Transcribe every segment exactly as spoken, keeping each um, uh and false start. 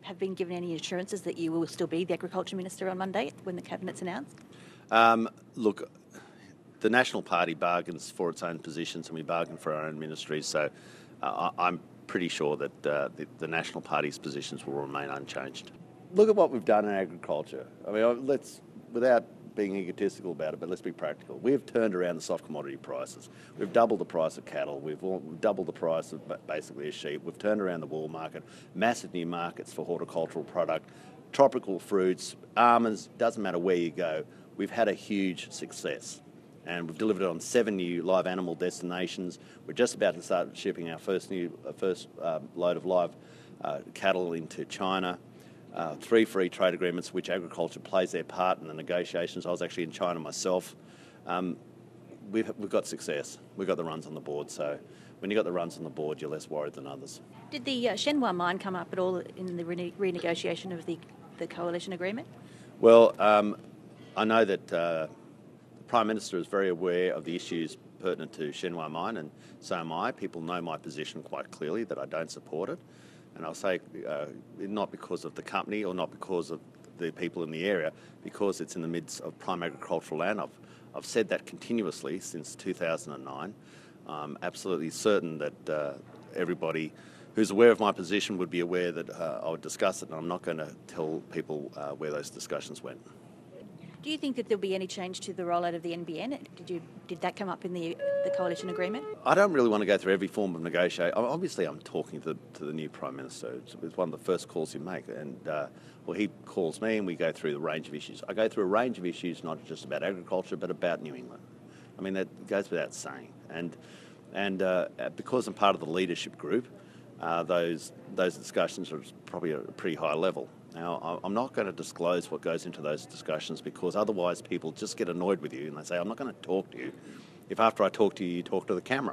have been given any assurances that you will still be the Agriculture Minister on Monday when the Cabinet's announced? Um, look, the National Party bargains for its own positions and we bargain for our own ministries, so uh, I'm pretty sure that uh, the, the National Party's positions will remain unchanged. Look at what we've done in agriculture. I mean, let's, without being egotistical about it, but let's be practical. We've turned around the soft commodity prices. We've doubled the price of cattle. We've, all, we've doubled the price of basically a sheep. We've turned around the wool market, massive new markets for horticultural product, tropical fruits, almonds, doesn't matter where you go. We've had a huge success. And we've delivered on seven new live animal destinations. We're just about to start shipping our first new, uh, first uh, load of live uh, cattle into China. Uh, three free trade agreements, which agriculture plays their part in the negotiations. I was actually in China myself. Um, we've, we've got success. We've got the runs on the board. So when you've got the runs on the board, you're less worried than others. Did the uh, Shenhua mine come up at all in the rene- renegotiation of the, the coalition agreement? Well, um, I know that uh, the Prime Minister is very aware of the issues pertinent to Shenhua mine, and so am I. People know my position quite clearly, that I don't support it. And I'll say uh, not because of the company or not because of the people in the area, because it's in the midst of prime agricultural land. I've, I've said that continuously since two thousand nine. I'm absolutely certain that uh, everybody who's aware of my position would be aware that uh, I would discuss it, and I'm not going to tell people uh, where those discussions went. Do you think that there'll be any change to the rollout of the N B N? Did you did that come up in the the coalition agreement? I don't really want to go through every form of negotiation. Obviously, I'm talking to, to the new Prime Minister. It's, it's one of the first calls you make, and uh, well, he calls me, and we go through the range of issues. I go through a range of issues, not just about agriculture, but about New England. I mean, that goes without saying. And and uh, because I'm part of the leadership group, uh, those those discussions are probably at a pretty high level. Now, I'm not going to disclose what goes into those discussions because otherwise people just get annoyed with you and they say, I'm not going to talk to you if after I talk to you, you talk to the camera.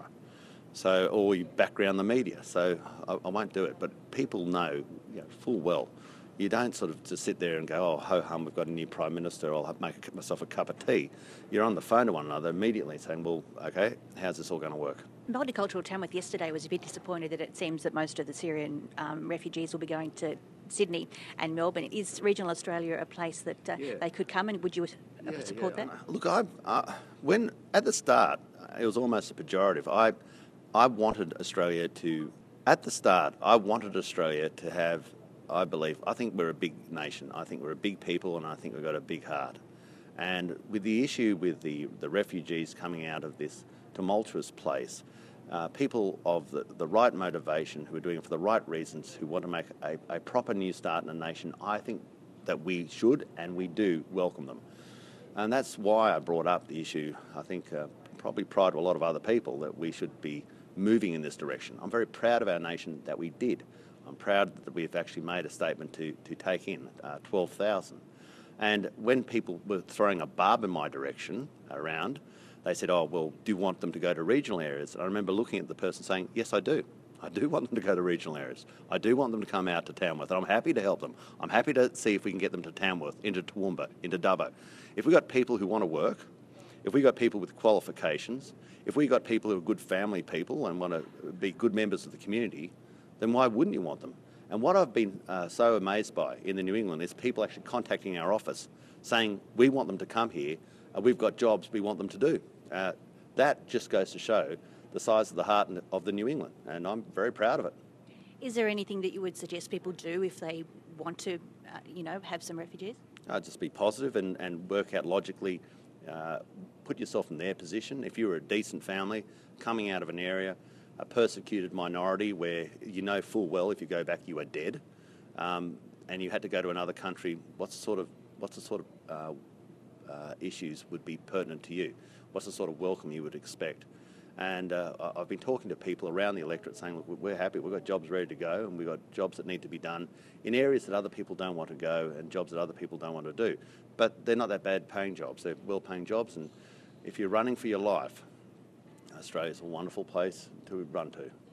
So, or you background the media. So I, I won't do it. But people know, you know full well, you don't sort of just sit there and go, oh, ho-hum, we've got a new Prime Minister, I'll have, make myself a cup of tea. You're on the phone to one another immediately saying, well, okay, how's this all going to work? Horticultural Tamworth yesterday was a bit disappointed that it seems that most of the Syrian um, refugees will be going to Sydney and Melbourne. Is regional Australia a place that uh, yeah. they could come, and would you uh, yeah, support yeah. that? Look, I uh, when at the start it was almost a pejorative. I I wanted Australia to at the start I wanted Australia to have. I believe I think we're a big nation. I think we're a big people, and I think we've got a big heart. And with the issue with the the refugees coming out of this tumultuous place. Uh, people of the, the right motivation, who are doing it for the right reasons, who want to make a, a proper new start in a nation, I think that we should and we do welcome them. And that's why I brought up the issue, I think uh, probably prior to a lot of other people, that we should be moving in this direction. I'm very proud of our nation that we did. I'm proud that we've actually made a statement to, to take in uh, twelve thousand. And when people were throwing a barb in my direction around, they said, oh, well, do you want them to go to regional areas? And I remember looking at the person saying, yes, I do. I do want them to go to regional areas. I do want them to come out to Tamworth, and I'm happy to help them. I'm happy to see if we can get them to Tamworth, into Toowoomba, into Dubbo. If we've got people who want to work, if we've got people with qualifications, if we've got people who are good family people and want to be good members of the community, then why wouldn't you want them? And what I've been uh, so amazed by in the New England is people actually contacting our office saying, we want them to come here, uh, we've got jobs we want them to do. Uh, that just goes to show the size of the heart of the New England, and I'm very proud of it. Is there anything that you would suggest people do if they want to, uh, you know, have some refugees? Uh, just be positive and, and work out logically, uh, put yourself in their position. If you were a decent family coming out of an area, a persecuted minority where you know full well if you go back you are dead, um, and you had to go to another country, what's the sort of, what's the sort of uh, uh, issues would be pertinent to you? What's the sort of welcome you would expect? And uh, I've been talking to people around the electorate saying, look, we're happy, we've got jobs ready to go, and we've got jobs that need to be done in areas that other people don't want to go and jobs that other people don't want to do. But they're not that bad paying jobs, they're well paying jobs, and if you're running for your life, Australia's a wonderful place to run to.